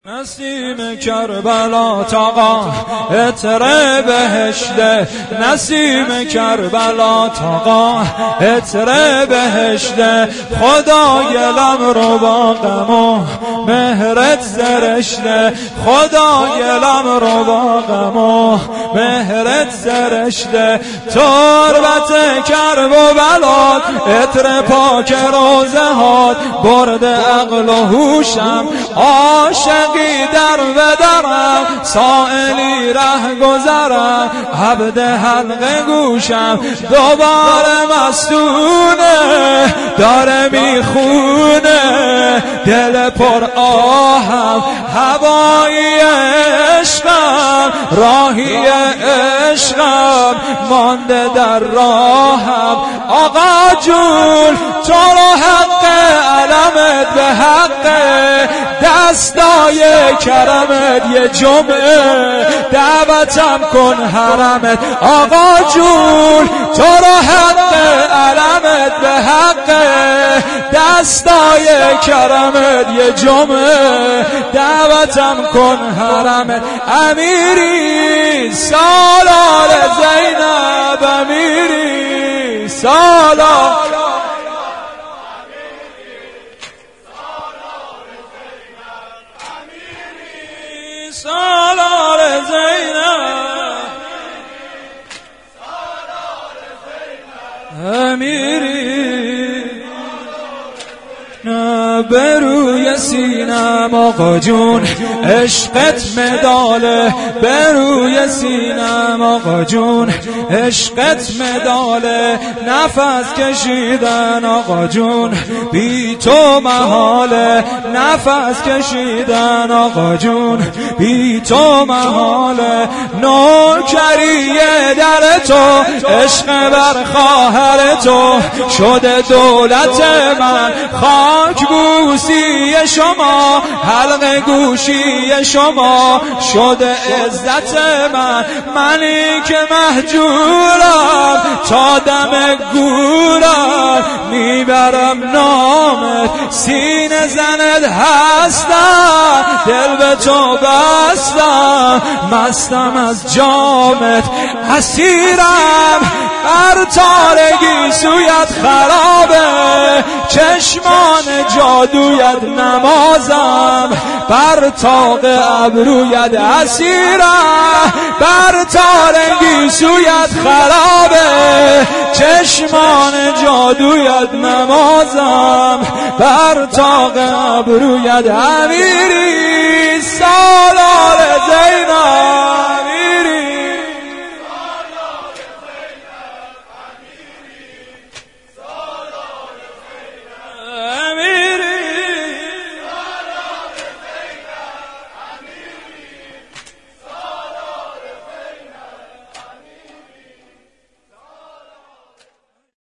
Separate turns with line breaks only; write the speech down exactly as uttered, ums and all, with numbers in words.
نسیم کربلا تاقا عطر بهشته، نسیم کربلا تاقا عطر بهشته، خدای لم رو با غم و مهرت زرشته، خدای لم رو با غم و مهرت زرشته، تربت کرب و بلاد عطر پاک روزهات، برد عقل و هوشم عاشق در و درم، سائلی ره گذرم عبد حلق گوشم، دوباره مستونه داره میخونه دل پر آهم، هوایی عشقم راهی عشقم مانده در راهم، آقا جون تو رو حق علمت به حق دستای کرمت یه جمعه دعوتم کن حرمت، آقا جون تو رو حق علمت به حق دستای کرمت یه جمعه دعوتم کن حرمت، امیری سالار زینب، امیری سالار سالار زینب، امیری نه بروی سینم آقا جون عشقت مداله، بروی سینم آقا جون عشقت مداله، نفس کشیدن آقا جون بی تو محاله، نفس کشیدن آقا جون بی تو محاله، نوکری در تو عشق بر خواهر تو شده دولت من، خاک بوسی شما حلق گوشی شما شده عزت من، منی که مهجورم تا دم گورم میبرم نامت، سینه زند هستم دل به تو بستم، مستم از جامت اسیرم بر تارگی سویت خرابه، چشمان جادویت نمازم بر طاق ابرویت اسیرم، بر تارگی سویت خرابه، چشمان جادویت نمازم بر طاق ابرویت، امیری